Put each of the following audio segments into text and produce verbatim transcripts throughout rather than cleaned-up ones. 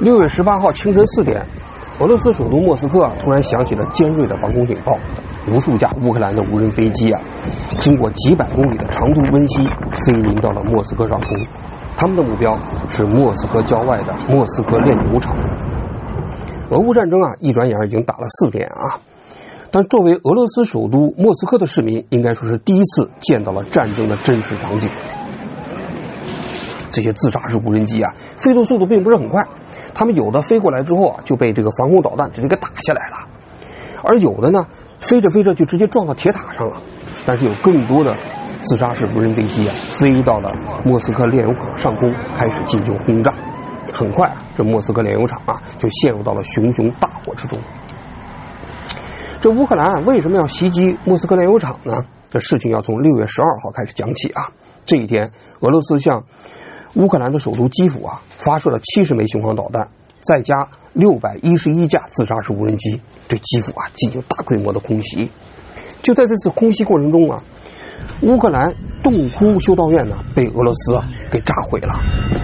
六月十八号清晨四点，俄罗斯首都莫斯科啊，突然响起了尖锐的防空警报，无数架乌克兰的无人飞机啊，经过几百公里的长途奔袭，飞临到了莫斯科上空。他们的目标是莫斯科郊外的莫斯科炼油厂。俄乌战争啊，一转眼已经打了四年啊，但作为俄罗斯首都莫斯科的市民，应该说是第一次见到了战争的真实场景。这些自杀式无人机啊，飞动速度并不是很快，他们有的飞过来之后啊，就被这个防空导弹直接给打下来了，而有的呢，飞着飞着就直接撞到铁塔上了。但是有更多的自杀式无人飞机啊，飞到了莫斯科炼油厂上空，开始进行轰炸。很快啊，这莫斯科炼油厂啊，就陷入到了熊熊大火之中。这乌克兰为什么要袭击莫斯科炼油厂呢？这事情要从六月十二号开始讲起啊。这一天，俄罗斯向乌克兰的首都基辅啊，发射了七十枚巡航导弹，再加六百一十一架自杀式无人机，对基辅啊进行大规模的空袭。就在这次空袭过程中啊，乌克兰洞窟修道院呢被俄罗斯啊给炸毁了。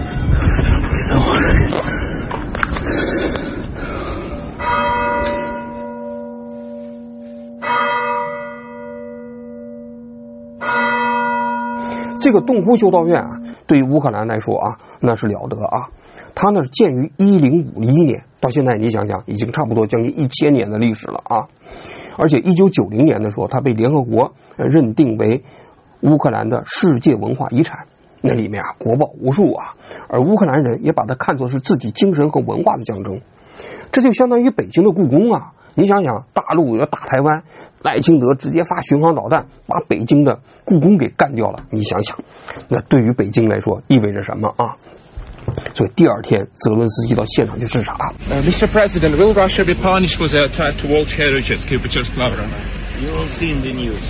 这个洞窟修道院啊，对于乌克兰来说啊，那是了得啊！它呢是建于一零五一年，到现在你想想，已经差不多将近一千年的历史了啊！而且一九九零年的时候，它被联合国认定为乌克兰的世界文化遗产，那里面啊国宝无数啊，而乌克兰人也把它看作是自己精神和文化的象征，这就相当于北京的故宫啊！你想想，大陆要打台湾，赖清德直接发巡航导弹把北京的故宫给干掉了，你想想，那对于北京来说意味着什么啊？所以第二天，泽伦斯基到现场去视察。 Uh, Mister President, will Russia be punished for the attack to World Heritage Kipachevsk Lavra? You will see in the news.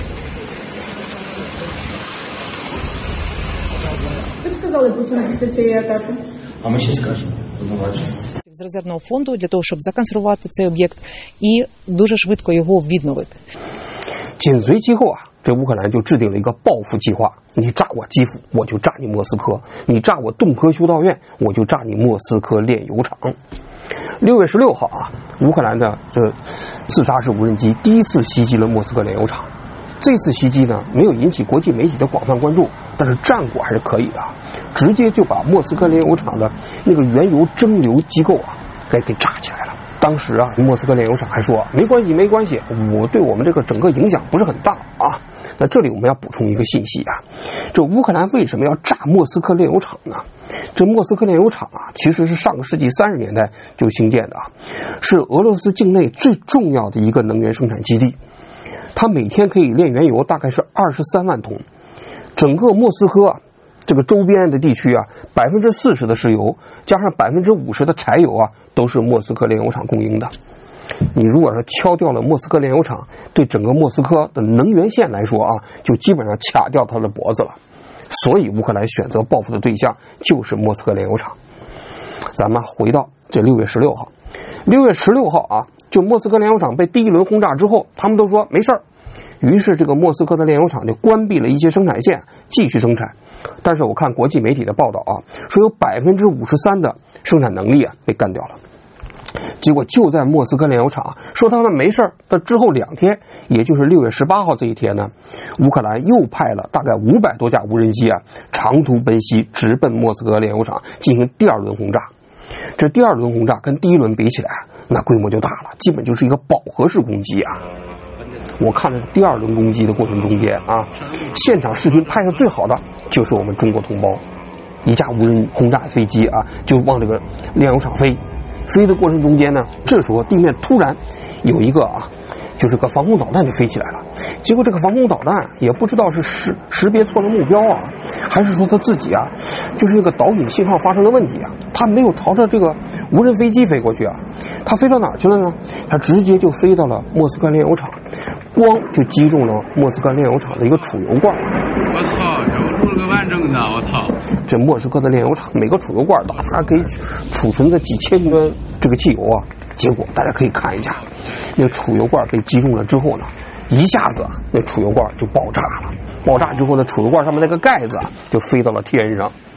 Що сказали Путіну після цієї атаки? А ми ще скажемо. Побачимо. З резервного фонду для того, щоб законсервувати цей об'єкт і дуже швидко його відновити. 紧随其后啊，这乌克兰就制定了一个报复计划，你炸我基辅，我就炸你莫斯科；你炸我洞窟修道院，我就炸你莫斯科炼油厂。六月十六号啊，乌克兰的这自杀式无人机第一次袭击了莫斯科炼油厂。这次袭击呢，没有引起国际媒体的广泛关注，但是战果还是可以的，直接就把莫斯科炼油厂的那个原油蒸馏机构啊，给给炸起来了。当时啊，莫斯科炼油厂还说没关系没关系，我对我们这个整个影响不是很大啊。那这里我们要补充一个信息啊，这乌克兰为什么要炸莫斯科炼油厂呢？这莫斯科炼油厂啊，其实是上个世纪三十年代就兴建的啊，是俄罗斯境内最重要的一个能源生产基地。它每天可以炼原油大概是二十三万桶，整个莫斯科啊这个周边的地区啊，百分之四十的石油加上百分之五十的柴油啊，都是莫斯科炼油厂供应的。你如果是敲掉了莫斯科炼油厂，对整个莫斯科的能源线来说啊，就基本上卡掉它的脖子了。所以乌克兰选择报复的对象就是莫斯科炼油厂。咱们回到这六月十六号，六月十六号啊，就莫斯科炼油厂被第一轮轰炸之后，他们都说没事儿。于是这个莫斯科的炼油厂就关闭了一些生产线，继续生产。但是我看国际媒体的报道啊，说有百分之五十三的生产能力啊被干掉了。结果就在莫斯科炼油厂说他们没事儿的之后两天，也就是六月十八号这一天呢，乌克兰又派了大概五百多架无人机啊，长途奔袭，直奔莫斯科炼油厂进行第二轮轰炸。这第二轮轰炸跟第一轮比起来，那规模就大了，基本就是一个饱和式攻击啊。我看了第二轮攻击的过程中间啊，现场视频拍的最好的就是我们中国同胞，一架无人轰炸飞机啊，就往这个炼油厂飞，飞的过程中间呢，这时候地面突然有一个啊，就是个防空导弹就飞起来了。结果这个防空导弹也不知道是识识别错了目标啊，还是说他自己啊，就是这个导引信号发生了问题啊，他没有朝着这个无人飞机飞过去啊，他飞到哪儿去了呢？他直接就飞到了莫斯科炼油厂，光就击中了莫斯科炼油厂的一个储油罐。 我操，这录了个完整的，我操！ 这莫斯科的炼油厂每个储油罐大它可以储存着几千吨这个汽油啊，结果大家可以看一下，那储油罐被击中了之后呢，一下子那储油罐就爆炸了，爆炸之后呢，储油罐上面那个盖子就飞到了天上。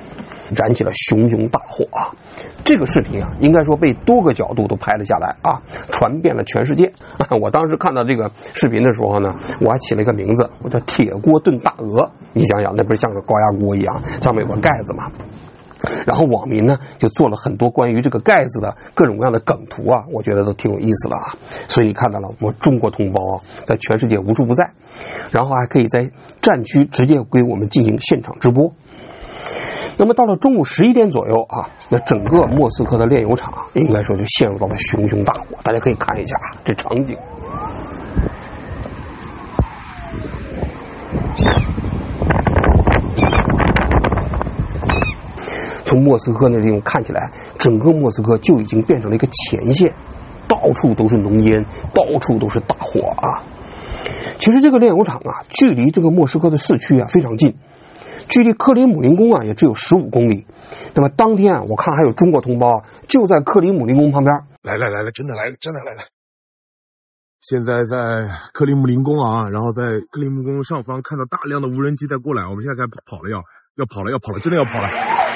燃起了熊熊大火啊！这个视频啊，应该说被多个角度都拍了下来啊，传遍了全世界。啊、我当时看到这个视频的时候呢，我还起了一个名字，我叫铁锅炖大鹅。你想想，那不是像个高压锅一样，上面有个盖子吗？然后网民呢就做了很多关于这个盖子的各种各样的梗图啊，我觉得都挺有意思的啊。所以你看到了，我们中国同胞啊，在全世界无处不在，然后还可以在战区直接给我们进行现场直播。那么到了中午十一点左右啊，那整个莫斯科的炼油厂应该说就陷入到了熊熊大火，大家可以看一下啊，这场景。从莫斯科那地方看起来，整个莫斯科就已经变成了一个前线，到处都是浓烟，到处都是大火啊。其实这个炼油厂啊，距离这个莫斯科的市区啊非常近，距离克里姆林宫啊也只有十五公里。那么当天啊，我看还有中国同胞啊，就在克里姆林宫旁边。 来来来来，真的来了，真的来了！现在在克里姆林宫啊，然后在克里姆林宫上方看到大量的无人机在过来，我们现在该跑了，要要跑了，要跑了，真的要跑了！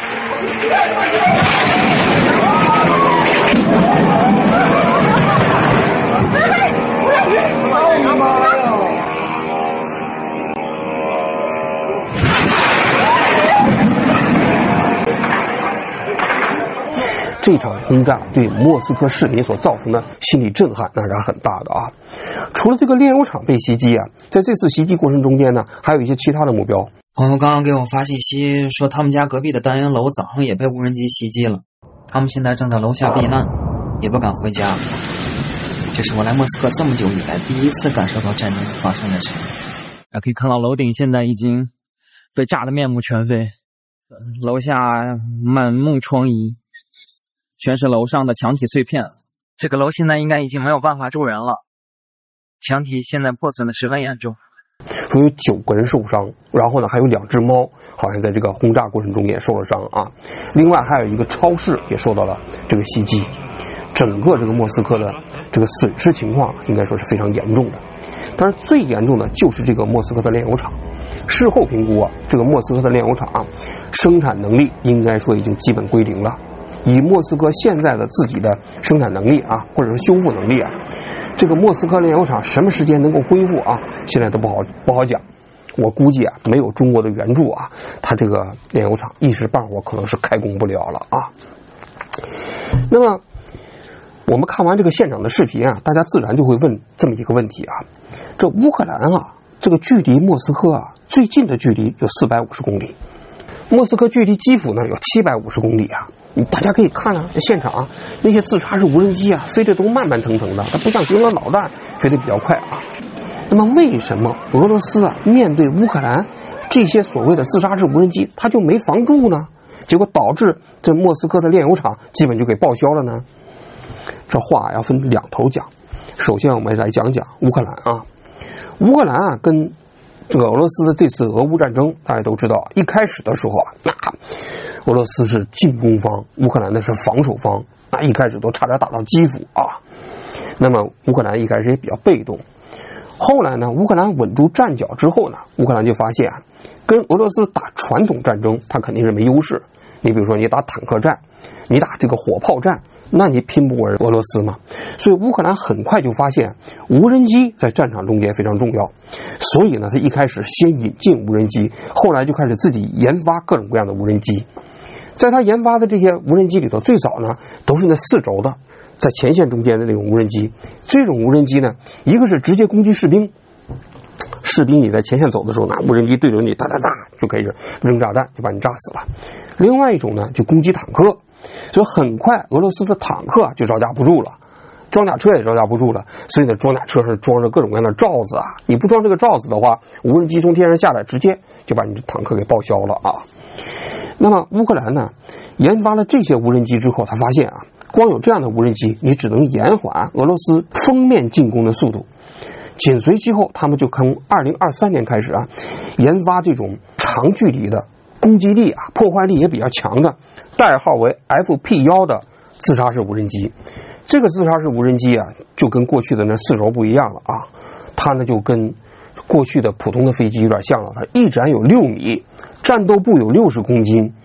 这场轰炸对莫斯科市民所造成的心理震撼那是很大的啊！除了这个炼油厂被袭击啊，在这次袭击过程中间呢，还有一些其他的目标。 朋友刚刚给我发信息说，他们家隔壁的单元楼早上也被无人机袭击了，他们现在正在楼下避难，也不敢回家。这是我来莫斯科这么久以来第一次感受到战争发生的时候。 啊，可以看到楼顶现在已经被炸得面目全非，楼下满目疮痍，全是楼上的墙体碎片。这个楼现在应该已经没有办法住人了，墙体现在破损的十分严重。 说有九个人受伤，然后呢还有两只猫好像在这个轰炸过程中也受了伤啊。另外还有一个超市也受到了这个袭击，整个这个莫斯科的这个损失情况应该说是非常严重的。当然最严重的就是这个莫斯科的炼油厂，事后评估啊，这个莫斯科的炼油厂、啊、生产能力应该说已经基本归零了。以莫斯科现在的自己的生产能力啊，或者是修复能力啊，这个莫斯科炼油厂什么时间能够恢复啊，现在都不好不好讲。我估计啊，没有中国的援助啊，它这个炼油厂一时半会儿可能是开工不了了啊。那么我们看完这个现场的视频啊，大家自然就会问这么一个问题啊，这乌克兰啊，这个距离莫斯科啊最近的距离有四百五十公里，莫斯科距离基辅呢有七百五十公里啊。大家可以看啊，现场啊，那些自杀式无人机啊，飞得都慢慢腾腾的，它不像巡逻导弹飞得比较快啊。那么为什么俄罗斯啊面对乌克兰这些所谓的自杀式无人机，它就没防住呢？结果导致这莫斯科的炼油厂基本就给报销了呢？这话要分两头讲。首先我们来讲讲乌克兰啊，乌克兰啊跟这个俄罗斯的这次俄乌战争，大家都知道，一开始的时候啊，那俄罗斯是进攻方，乌克兰呢是防守方，那一开始都差点打到基辅啊。那么乌克兰一开始也比较被动，后来呢，乌克兰稳住战脚之后呢，乌克兰就发现啊，跟俄罗斯打传统战争，它肯定是没优势。你比如说，你打坦克战，你打这个火炮战，那你拼不过俄罗斯嘛。所以乌克兰很快就发现无人机在战场中间非常重要，所以呢，他一开始先引进无人机，后来就开始自己研发各种各样的无人机。在他研发的这些无人机里头，最早呢都是那四轴的，在前线中间的那种无人机。这种无人机呢，一个是直接攻击士兵，士兵你在前线走的时候，拿无人机对着你哒哒哒就可以扔炸弹，就把你炸死了。另外一种呢，就攻击坦克，所以很快俄罗斯的坦克就招架不住了，装甲车也招架不住了。所以呢，装甲车上装着各种各样的罩子啊，你不装这个罩子的话，无人机从天上下来，直接就把你的坦克给报销了啊。那么乌克兰呢，研发了这些无人机之后，他发现啊，光有这样的无人机，你只能延缓俄罗斯封面进攻的速度。紧随其后，他们就从二零二三年开始啊，研发这种长距离的攻击力啊、破坏力也比较强的，代号为 F P 一 的自杀式无人机。这个自杀式无人机啊，就跟过去的那四轴不一样了啊，它呢就跟过去的普通的飞机有点像了，它翼展有六米，战斗部有六十公斤。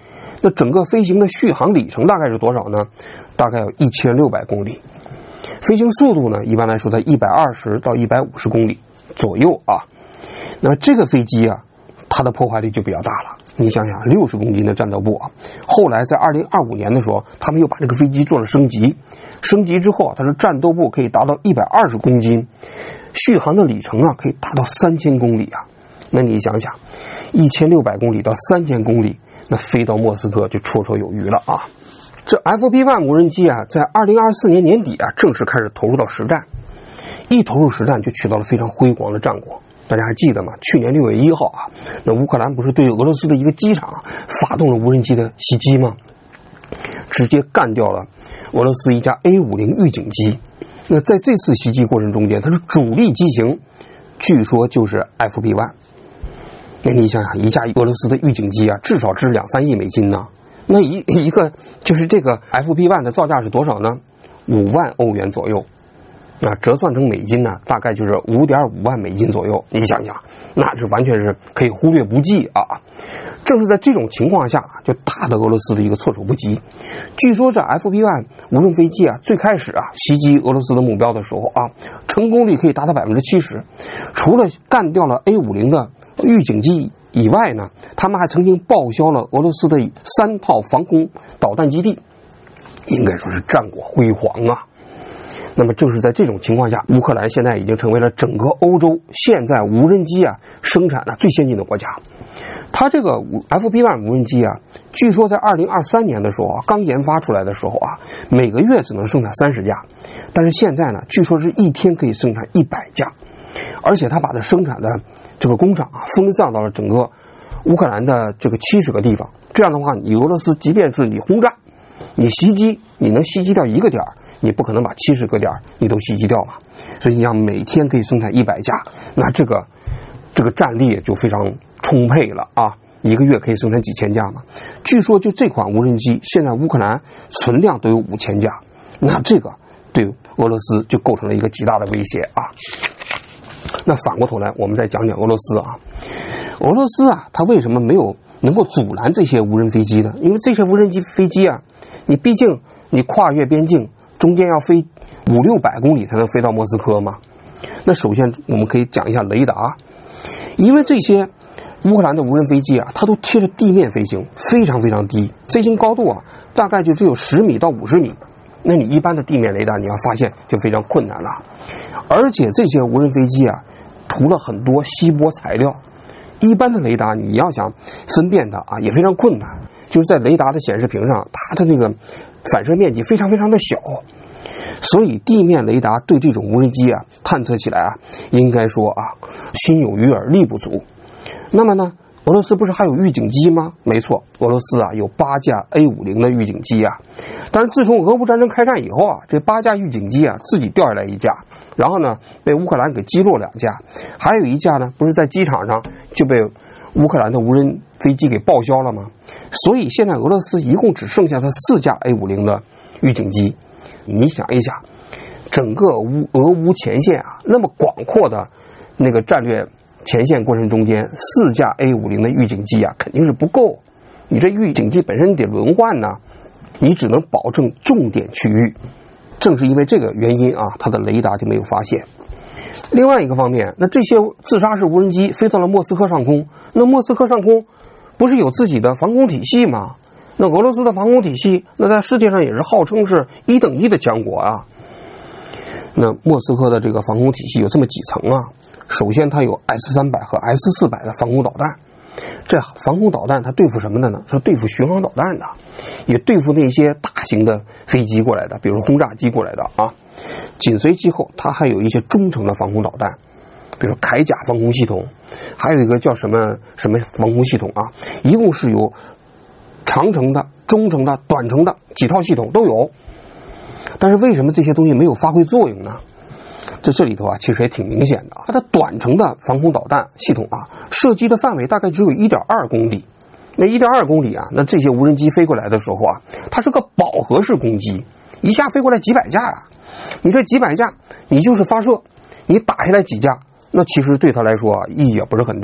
那整个飞行的续航里程大概是多少呢？大概有一千六百公里。飞行速度呢，一般来说在一百二十到一百五十公里左右啊。那这个飞机啊，它的破坏力就比较大了。你想想，六十公斤的战斗部啊，后来在二零二五年的时候，他们又把这个飞机做了升级，升级之后，它的战斗部可以达到一百二十公斤，续航的里程啊可以达到三千公里啊。那你想想，一千六百公里到三千公里，那飞到莫斯科就绰绰有余了啊。这 F B 一 无人机啊，在二零二四年年底啊，正式开始投入到实战。一投入实战，就取到了非常辉煌的战果。大家还记得吗？去年六月一号啊，那乌克兰不是对俄罗斯的一个机场发动了无人机的袭击吗？直接干掉了俄罗斯一架 A 五十 预警机。那在这次袭击过程中间，它是主力机型，据说就是 F B 一。那你想想，一架俄罗斯的预警机啊，至少值两三亿美金呢。那一一个就是这个 F B 一 的造价是多少呢？五万欧元左右。那折算成美金呢，大概就是 五点五万美金左右。你想想，那是完全是可以忽略不计啊！正是在这种情况下，就打得俄罗斯的一个措手不及。据说这 F B 一 无人飞机啊，最开始啊袭击俄罗斯的目标的时候啊，成功率可以达到百分之七十。除了干掉了 A 五十 的预警机以外呢，他们还曾经报销了俄罗斯的三套防空导弹基地，应该说是战果辉煌啊。那么正是在这种情况下，乌克兰现在已经成为了整个欧洲现在无人机啊生产的最先进的国家。它这个 F B 一 无人机啊，据说在二零二三年的时候啊，刚研发出来的时候啊，每个月只能生产三十架，但是现在呢，据说是一天可以生产一百架，而且它把它生产的这个工厂啊分散到了整个乌克兰的这个七十个地方。这样的话，你俄罗斯即便是你轰炸、你袭击，你能袭击掉一个点儿，你不可能把七十个点你都袭击掉嘛。所以你要每天可以生产一百架，那这个这个战力就非常充沛了啊！一个月可以生产几千架嘛。据说就这款无人机，现在乌克兰存量都有五千架，那这个对俄罗斯就构成了一个极大的威胁啊。那反过头来，我们再讲讲俄罗斯啊。俄罗斯啊，它为什么没有能够阻拦这些无人飞机呢？因为这些无人机飞机啊，你毕竟你跨越边境，中间要飞五六百公里才能飞到莫斯科嘛。那首先我们可以讲一下雷达，因为这些乌克兰的无人飞机啊，它都贴着地面飞行，非常非常低，飞行高度啊大概就只有十米到五十米。那你一般的地面雷达，你要发现就非常困难了。而且这些无人飞机啊，涂了很多锡箔材料，一般的雷达你要想分辨它啊，也非常困难。就是在雷达的显示屏上，它的那个反射面积非常非常的小，所以地面雷达对这种无人机啊探测起来啊，应该说啊心有余而力不足。那么呢，俄罗斯不是还有预警机吗？没错，俄罗斯啊有八架 A 五十 的预警机啊。但是自从俄乌战争开战以后啊，这八架预警机啊自己掉下来一架，然后呢被乌克兰给击落两架，还有一架呢不是在机场上就被乌克兰的无人飞机给报销了吗？所以现在俄罗斯一共只剩下它四架 A 五十 的预警机。你想一想，整个乌俄乌前线啊那么广阔的那个战略前线过程中间，四架 A 五十 的预警机啊肯定是不够。你这预警机本身得轮换呢，你只能保证重点区域。正是因为这个原因啊，它的雷达就没有发现。另外一个方面，那这些自杀式无人机飞到了莫斯科上空，那莫斯科上空不是有自己的防空体系吗？那俄罗斯的防空体系，那在世界上也是号称是一等一的强国啊。那莫斯科的这个防空体系有这么几层啊。首先它有 S 三百 和 S 四百 的防空导弹，这防空导弹它对付什么的呢？是对付巡航导弹的，也对付那些大型的飞机过来的，比如轰炸机过来的啊。紧随其后，它还有一些中程的防空导弹，比如铠甲防空系统，还有一个叫什么什么防空系统啊，一共是有长程的、中程的、短程的几套系统都有。但是为什么这些东西没有发挥作用呢？在这里头啊，其实也挺明显的。它的短程的防空导弹系统啊，射击的范围大概只有 一点二公里。那 一点二公里啊，那这些无人机飞过来的时候啊，它是个饱和式攻击，一下飞过来几百架啊。你这几百架，你就是发射，你打下来几架，那其实对它来说啊，意义也不是很大。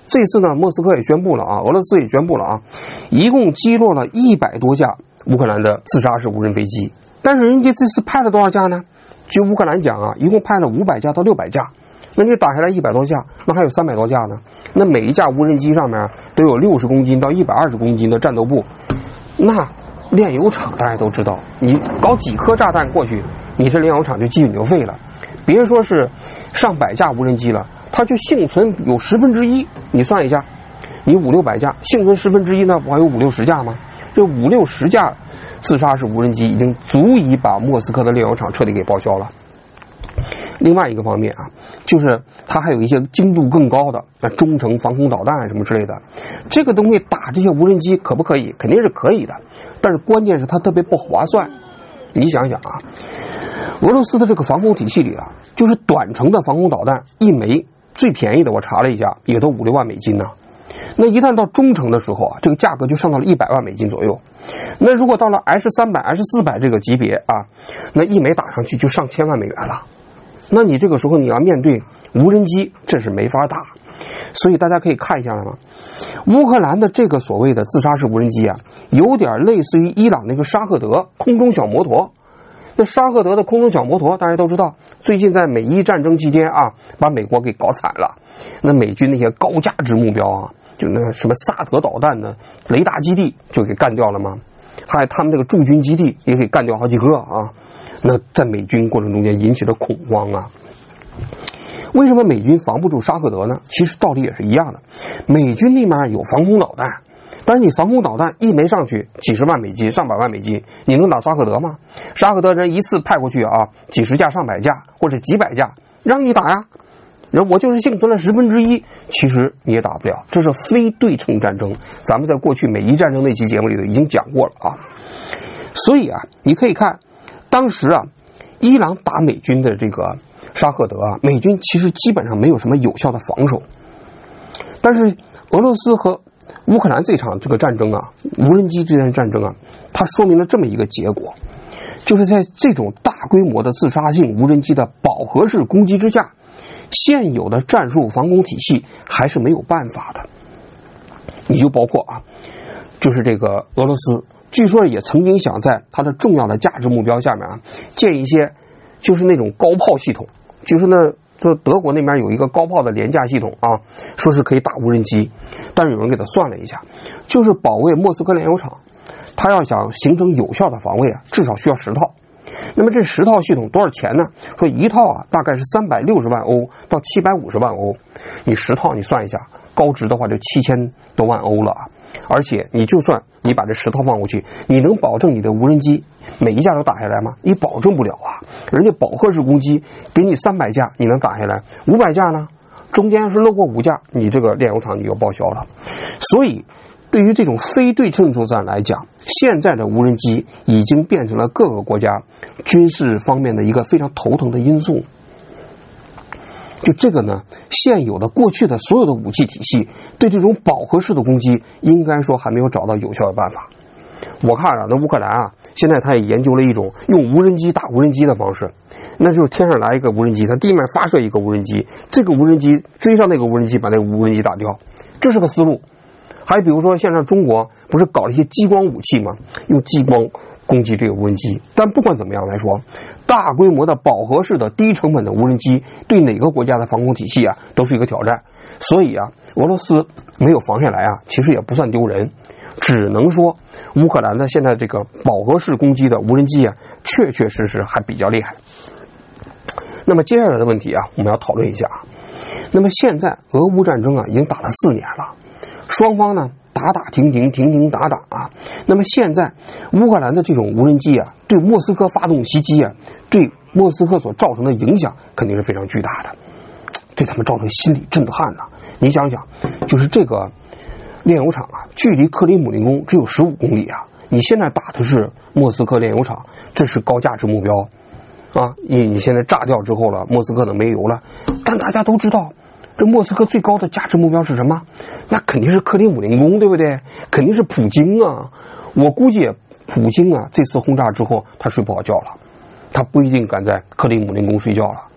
这次呢，莫斯科也宣布了啊，俄罗斯也宣布了啊，一共击落了一百多架乌克兰的自杀式无人飞机。但是人家这次派了多少架呢？据乌克兰讲啊，一共派了五百架到六百架。那你打下来一百多架，那还有三百多架呢。那每一架无人机上面都有六十公斤到一百二十公斤的战斗部。那炼油厂大家都知道，你搞几颗炸弹过去，你这炼油厂就基本就废了。别说是上百架无人机了，它就幸存有十分之一。你算一下，你五六百架，幸存十分之一呢，不还有五六十架吗？这五六十架自杀式无人机已经足以把莫斯科的炼油厂彻底给报销了。另外一个方面啊，就是它还有一些精度更高的那中程防空导弹什么之类的，这个东西打这些无人机可不可以？肯定是可以的，但是关键是它特别不划算。你想想啊，俄罗斯的这个防空体系里啊，就是短程的防空导弹一枚最便宜的，我查了一下，也都五六万美金呢。那一旦到中程的时候啊，这个价格就上到了一百万美金左右。那如果到了 S 三百、S 四百这个级别啊，那一枚打上去就上千万美元了。那你这个时候你要面对无人机，这是没法打。所以大家可以看一下了吗？乌克兰的这个所谓的自杀式无人机啊，有点类似于伊朗那个沙赫德空中小摩托。那沙赫德的空中小摩托大家都知道，最近在美伊战争期间啊，把美国给搞惨了。那美军那些高价值目标啊，就那什么萨德导弹的雷达基地就给干掉了吗？还有他们这个驻军基地也给干掉好几个啊。那在美军过程中间引起了恐慌啊。为什么美军防不住沙赫德呢？其实道理也是一样的，美军那边有防空导弹，但是你防空导弹一枚上去几十万美金上百万美金，你能打沙赫德吗？沙赫德人一次派过去啊，几十架上百架或者几百架，让你打呀，人我就是幸存了十分之一，其实你也打不了，这是非对称战争。咱们在过去美伊战争那期节目里头已经讲过了啊。所以啊，你可以看当时啊，伊朗打美军的这个沙赫德啊，美军其实基本上没有什么有效的防守。但是俄罗斯和乌克兰这场这个战争啊，无人机之间战争啊，它说明了这么一个结果，就是在这种大规模的自杀性无人机的饱和式攻击之下，现有的战术防空体系还是没有办法的。你就包括啊，就是这个俄罗斯据说也曾经想在它的重要的价值目标下面啊，建一些就是那种高炮系统，就是呢，说德国那边有一个高炮的廉价系统啊，说是可以打无人机，但是有人给他算了一下，就是保卫莫斯科炼油厂，他要想形成有效的防卫啊，至少需要十套。那么这十套系统多少钱呢？说一套啊，大概是三百六十万欧到七百五十万欧，你十套你算一下，高值的话就七千多万欧了啊。而且你就算你把这十套放过去，你能保证你的无人机每一架都打下来吗？你保证不了啊！人家饱和式攻击给你三百架，你能打下来？五百架呢？中间要是漏过五架，你这个炼油厂你就报销了。所以，对于这种非对称作战来讲，现在的无人机已经变成了各个国家军事方面的一个非常头疼的因素。就这个呢，现有的过去的所有的武器体系对这种饱和式的攻击，应该说还没有找到有效的办法。我看啊，那乌克兰啊，现在他也研究了一种用无人机打无人机的方式，那就是天上来一个无人机，它地面发射一个无人机，这个无人机追上那个无人机，把那个无人机打掉，这是个思路。还比如说，现在中国不是搞了一些激光武器吗？用激光攻击这个无人机。但不管怎么样来说，大规模的饱和式的低成本的无人机对哪个国家的防空体系啊都是一个挑战。所以啊，俄罗斯没有防下来啊，其实也不算丢人，只能说乌克兰的现在这个饱和式攻击的无人机啊，确确实实还比较厉害。那么接下来的问题啊，我们要讨论一下啊。那么现在俄乌战争啊已经打了四年了，双方呢打打停停，停停打打啊。那么现在乌克兰的这种无人机啊，对莫斯科发动袭击啊，对莫斯科所造成的影响肯定是非常巨大的，对他们造成心理震撼呐、啊。你想想，就是这个炼油厂啊，距离克里姆林宫只有十五公里啊，你现在打的是莫斯科炼油厂，这是高价值目标啊。你你现在炸掉之后了，莫斯科的没油了，但大家都知道。这莫斯科最高的价值目标是什么？那肯定是克里姆林宫，对不对？肯定是普京啊！我估计普京啊，这次轰炸之后，他睡不好觉了，他不一定敢在克里姆林宫睡觉了。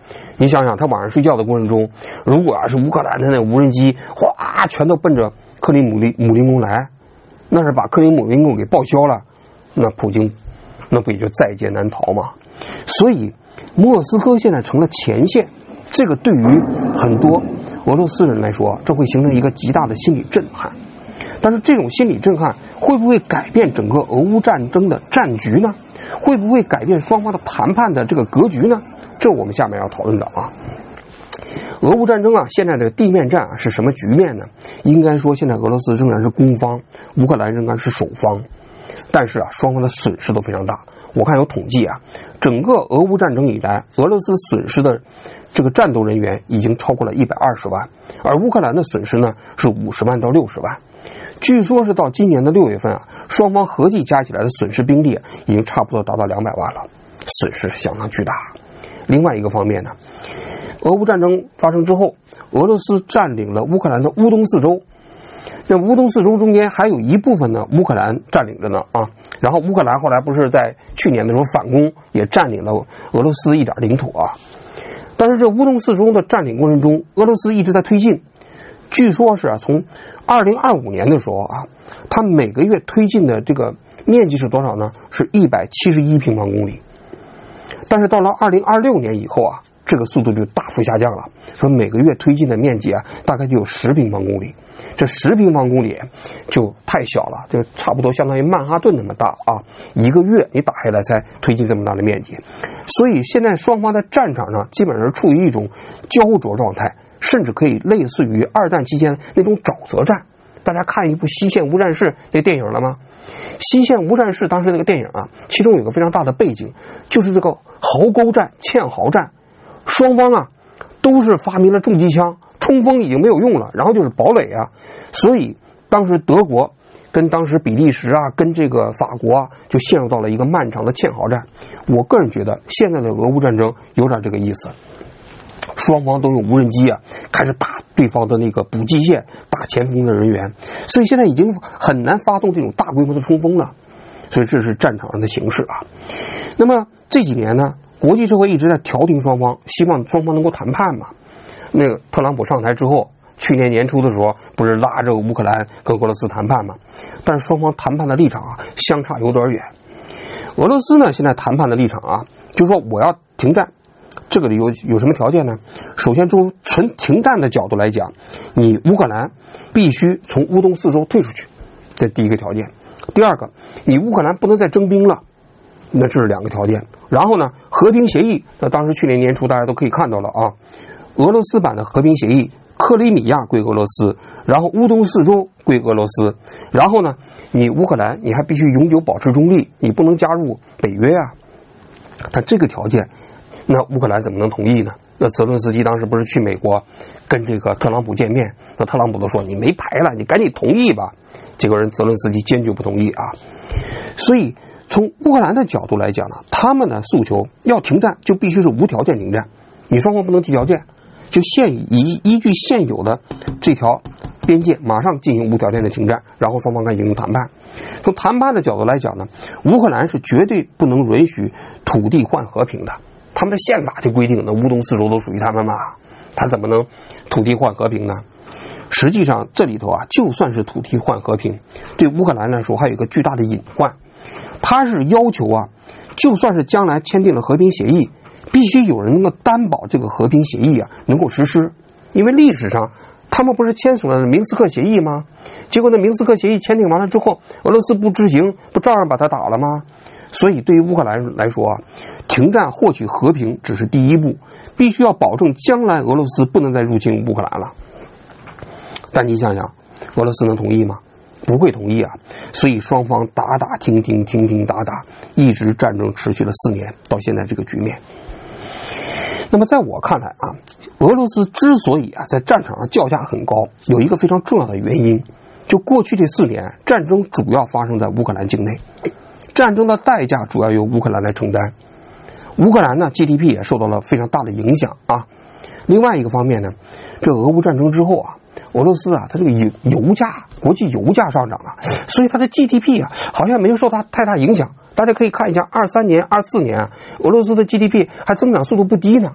你想想，他晚上睡觉的过程中，如果要是乌克兰的那无人机哗全都奔着克里姆林姆林宫来，那是把克里姆林宫给报销了，那普京那不也就在劫难逃吗？所以莫斯科现在成了前线，这个对于很多俄罗斯人来说，这会形成一个极大的心理震撼。但是这种心理震撼会不会改变整个俄乌战争的战局呢？会不会改变双方的谈判的这个格局呢？这我们下面要讨论的啊。俄乌战争啊，现在的地面战啊是什么局面呢？应该说现在俄罗斯仍然是攻方，乌克兰仍然是守方，但是啊，双方的损失都非常大。我看有统计啊，整个俄乌战争以来，俄罗斯损失的这个战斗人员已经超过了一百二十万，而乌克兰的损失呢是五十万到六十万。据说是到今年的六月份啊，双方合计加起来的损失兵力已经差不多达到两百万了，损失相当巨大。另外一个方面呢，俄乌战争发生之后，俄罗斯占领了乌克兰的乌东四州，这乌东四州中间还有一部分呢乌克兰占领着呢啊。然后乌克兰后来不是在去年的时候反攻，也占领了俄罗斯一点领土啊。但是这乌东四州的占领过程中，俄罗斯一直在推进。据说是啊，从二零二五年的时候啊，它每个月推进的这个面积是多少呢？是一百七十一平方公里。但是到了二零二六年以后啊，这个速度就大幅下降了，说每个月推进的面积啊，大概就有十平方公里。这十平方公里就太小了，就差不多相当于曼哈顿那么大啊！一个月你打下来才推进这么大的面积，所以现在双方在战场上基本上是处于一种焦灼状态，甚至可以类似于二战期间那种沼泽战。大家看一部《西线无战事》那电影了吗？《西线无战事》当时那个电影啊，其中有个非常大的背景，就是这个壕沟战、堑壕战，双方啊都是发明了重机枪。冲锋已经没有用了，然后就是堡垒啊，所以当时德国跟当时比利时啊，跟这个法国啊，就陷入到了一个漫长的堑壕战。我个人觉得现在的俄乌战争有点这个意思，双方都用无人机啊，开始打对方的那个补给线，打前锋的人员，所以现在已经很难发动这种大规模的冲锋了。所以这是战场上的形势啊。那么这几年呢，国际社会一直在调停双方，希望双方能够谈判嘛。那个特朗普上台之后，去年年初的时候，不是拉着乌克兰跟俄罗斯谈判吗？但是双方谈判的立场啊，相差有点远。俄罗斯呢，现在谈判的立场啊，就是说我要停战，这个有有什么条件呢？首先，从纯停战的角度来讲，你乌克兰必须从乌东四州退出去，这第一个条件。第二个，你乌克兰不能再征兵了，那这是两个条件。然后呢，和平协议，那当时去年年初大家都可以看到了啊。俄罗斯版的和平协议，克里米亚归俄罗斯，然后乌东四州归俄罗斯，然后呢，你乌克兰你还必须永久保持中立，你不能加入北约啊。但这个条件，那乌克兰怎么能同意呢？那泽伦斯基当时不是去美国跟这个特朗普见面，那特朗普都说你没牌了，你赶紧同意吧。结果人泽伦斯基坚决不同意啊。所以从乌克兰的角度来讲呢，他们的诉求要停战就必须是无条件停战，你双方不能提条件。就现依依据现有的这条边界，马上进行无条件的停战，然后双方该进行谈判。从谈判的角度来讲呢，乌克兰是绝对不能允许土地换和平的，他们的宪法就规定，那乌东四州都属于他们嘛，他怎么能土地换和平呢？实际上这里头啊，就算是土地换和平，对乌克兰来说还有一个巨大的隐患，他是要求啊，就算是将来签订了和平协议，必须有人能够担保这个和平协议啊能够实施，因为历史上他们不是签署了明斯克协议吗？结果呢，明斯克协议签订完了之后，俄罗斯不执行，不照样把他打了吗？所以对于乌克兰来说啊，停战获取和平只是第一步，必须要保证将来俄罗斯不能再入侵乌克兰了。但你想想，俄罗斯能同意吗？不会同意啊！所以双方打打停停，停停打打，一直战争持续了四年，到现在这个局面。那么在我看来啊，俄罗斯之所以啊在战场上叫价很高，有一个非常重要的原因，就过去这四年战争主要发生在乌克兰境内，战争的代价主要由乌克兰来承担。乌克兰呢 G D P 也受到了非常大的影响啊。另外一个方面呢，这俄乌战争之后啊，俄罗斯啊，它这个油油价，国际油价上涨了，所以它的 G D P 啊，好像没有受它太大影响。大家可以看一下，二三年、二四年啊，俄罗斯的 G D P 还增长速度不低呢。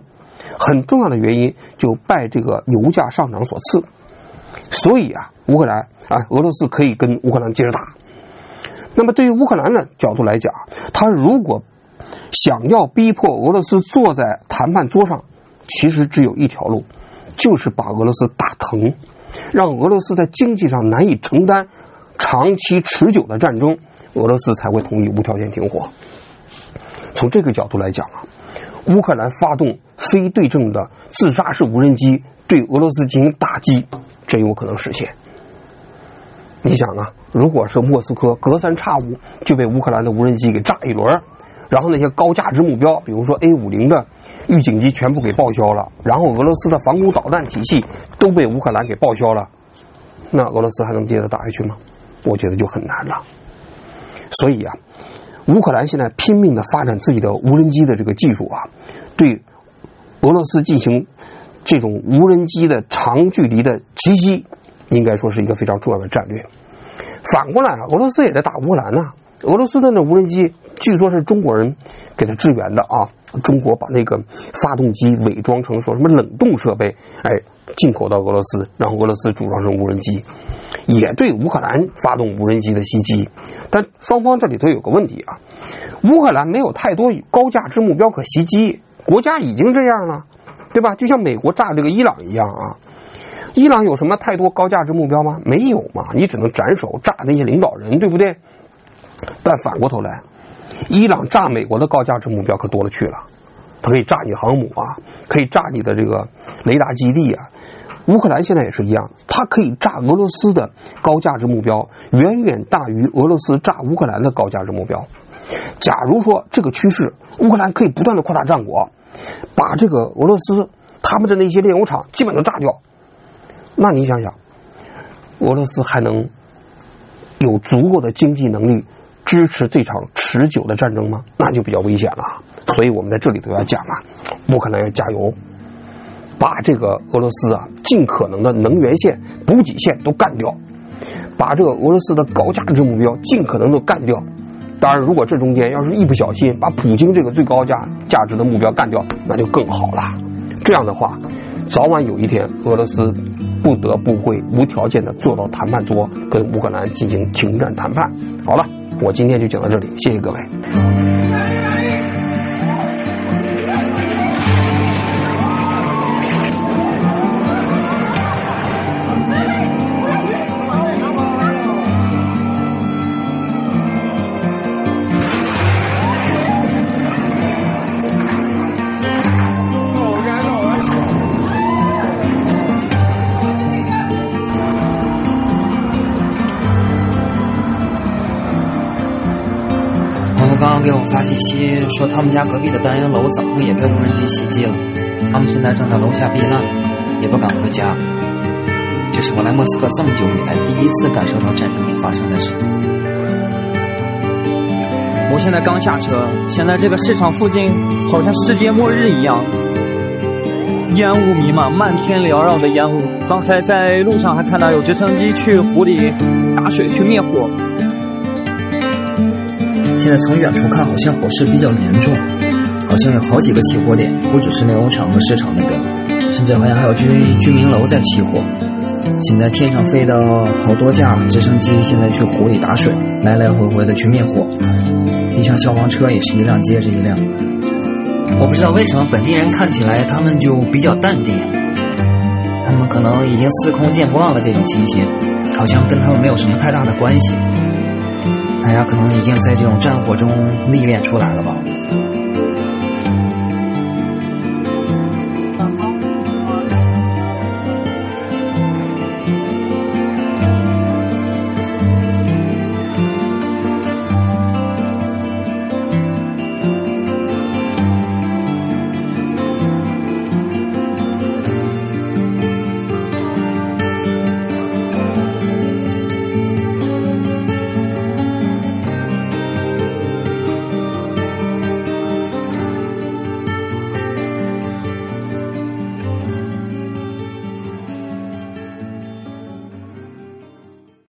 很重要的原因就拜这个油价上涨所赐。所以啊，乌克兰啊，俄罗斯可以跟乌克兰接着打。那么对于乌克兰的角度来讲，他如果想要逼迫俄罗斯坐在谈判桌上，其实只有一条路，就是把俄罗斯打疼，让俄罗斯在经济上难以承担长期持久的战争，俄罗斯才会同意无条件停火。从这个角度来讲啊，乌克兰发动非对称的自杀式无人机对俄罗斯进行打击，真有可能实现。你想啊，如果是莫斯科隔三差五就被乌克兰的无人机给炸一轮，然后那些高价值目标，比如说 A 五十 的预警机全部给报销了，然后俄罗斯的防空导弹体系都被乌克兰给报销了，那俄罗斯还能接着打下去吗？我觉得就很难了。所以啊，乌克兰现在拼命的发展自己的无人机的这个技术啊，对俄罗斯进行这种无人机的长距离的袭击，应该说是一个非常重要的战略。反过来啊，俄罗斯也在打乌克兰呢、啊。俄罗斯的那无人机据说是中国人给他支援的啊，中国把那个发动机伪装成说什么冷冻设备，哎，进口到俄罗斯，然后俄罗斯组装成无人机，也对乌克兰发动无人机的袭击。但双方这里头有个问题啊，乌克兰没有太多高价值目标可袭击，国家已经这样了，对吧？就像美国炸这个伊朗一样啊。伊朗有什么太多高价值目标吗？没有嘛，你只能斩首炸那些领导人，对不对？但反过头来，伊朗炸美国的高价值目标可多了去了，它可以炸你航母啊，可以炸你的这个雷达基地啊。乌克兰现在也是一样，它可以炸俄罗斯的高价值目标，远远大于俄罗斯炸乌克兰的高价值目标。假如说这个趋势，乌克兰可以不断的扩大战果，把这个俄罗斯他们的那些炼油厂基本都炸掉，那你想想，俄罗斯还能有足够的经济能力支持这场持久的战争吗？那就比较危险了。所以我们在这里都要讲啊，乌克兰要加油，把这个俄罗斯啊尽可能的能源线、补给线都干掉，把这个俄罗斯的高价值目标尽可能的干掉。当然，如果这中间要是一不小心把普京这个最高价价值的目标干掉，那就更好了。这样的话，早晚有一天，俄罗斯不得不会无条件的坐到谈判桌，跟乌克兰进行停战谈判。好了，我今天就讲到这里，谢谢各位。 刚刚给我发信息说他们家隔壁的单元楼早上也被无人机袭击了，他们现在正在楼下避难，也不敢回家。这是我来莫斯科这么久以来第一次感受到战争发生的事。 我现在刚下车，现在这个市场附近好像世界末日一样，烟雾弥漫，漫天缭绕的烟雾。刚才在路上还看到有直升机去湖里打水去灭火。 现在从远处看，好像火势比较严重，好像有好几个起火点，不只是炼油厂和市场那个，甚至好像还有居居民楼在起火。现在天上飞的好多架直升机，现在去湖里打水，来来回回的去灭火。地上消防车也是一辆接着一辆。我不知道为什么本地人看起来他们就比较淡定，他们可能已经司空见惯了这种情形，好像跟他们没有什么太大的关系。大家可能已经在这种战火中历练出来了吧。